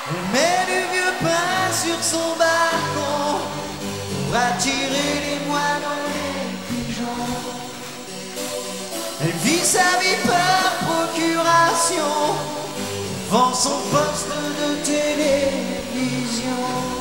Elle met du vieux pain sur son balcon pour attirer les moineaux et les pigeons. Elle vit sa vie par procuration, vend son poste de télévision.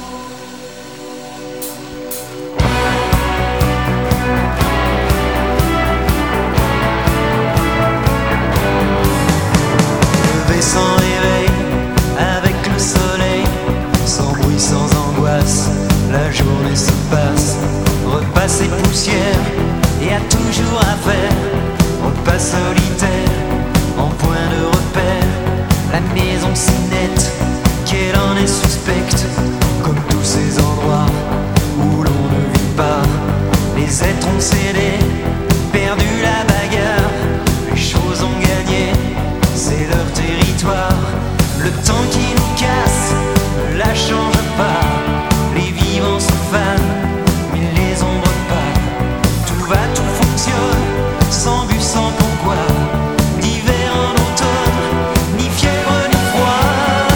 Sans réveil, avec le soleil, sans bruit, sans angoisse, la journée se passe. Repas et poussière, et à toujours à faire. Repas solitaire, en point de repère. La maison si nette, qu'elle en est suspecte. Comme tous ces endroits où l'on ne vit pas. Les êtres ont cédé, perdu la bagarre. Les choses ont gagné, c'est leur territoire. Le temps qui nous casse ne la change pas. Les vivants se fanent, mais les ombres pas. Tout va, tout fonctionne, sans but, sans pourquoi. D'hiver en automne, ni fièvre ni froid.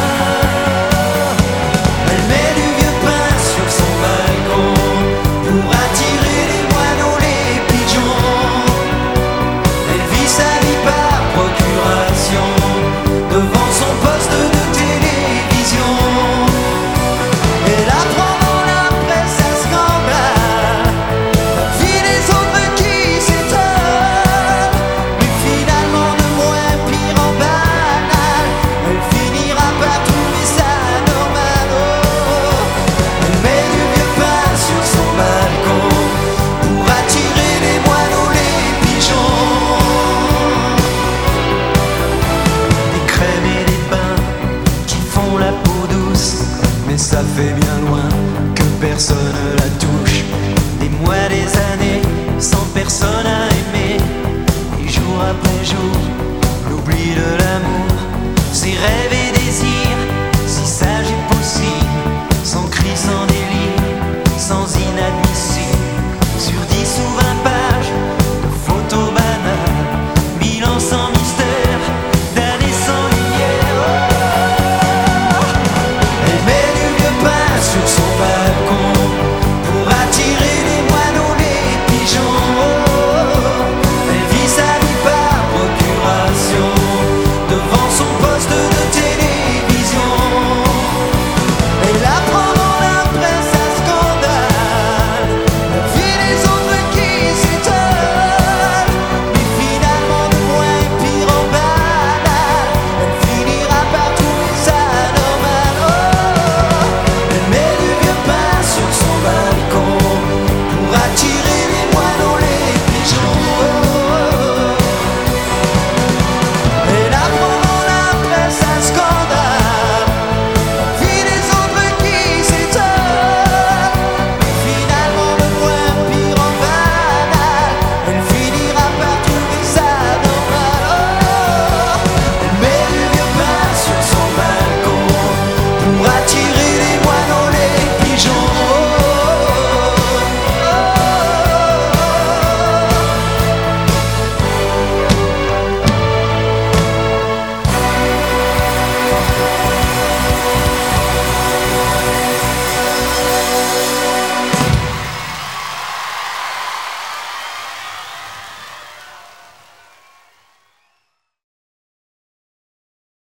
Elle met du vieux pain sur son balcon pour attirer les moineaux, les pigeons. Elle vit sa vie par procuration, devant son poste de télévision. Elle apprend dans la presse un scandale, la vie des autres qui s'étonne. Mais finalement de moins pire en banal, elle finira par trouver ça normal. Oh, elle met du vieux pain sur son balcon pour attirer les moineaux, les pigeons. Des crèmes et des bains qui font la peau douce, mais ça fait bien loin